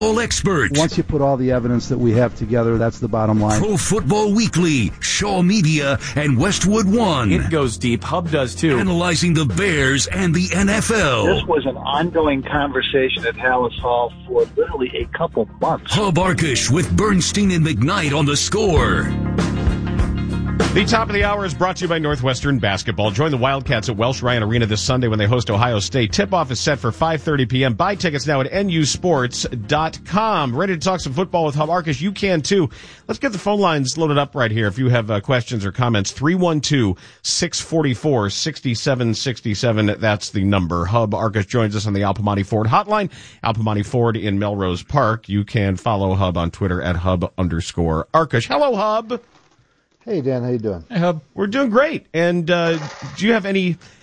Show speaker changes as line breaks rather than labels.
All expert.
Once you put all the evidence that we have together, that's the bottom line.
Pro Football Weekly, Shaw Media, and Westwood One.
It goes deep. Hub does too.
Analyzing the Bears and the NFL.
This was an ongoing conversation at Hallis Hall for literally a couple months.
Hub Arkush with Bernstein and McKnight on The Score.
The top of the hour is brought to you by Northwestern Basketball. Join the Wildcats at Welsh Ryan Arena this Sunday when they host Ohio State. Tip-off is set for 5:30 p.m. Buy tickets now at nusports.com. Ready to talk some football with Hub Arkush? You can, too. Let's get the phone lines loaded up right here. If you have questions or comments, 312-644-6767. That's the number. Hub Arkush joins us on the Al Piemonte Ford hotline. Al Piemonte Ford in Melrose Park. You can follow Hub on Twitter at Hub_Arkush. Hello, Hub.
Hey, Dan, how you doing?
Hey, Hub.
We're doing great. And do you have any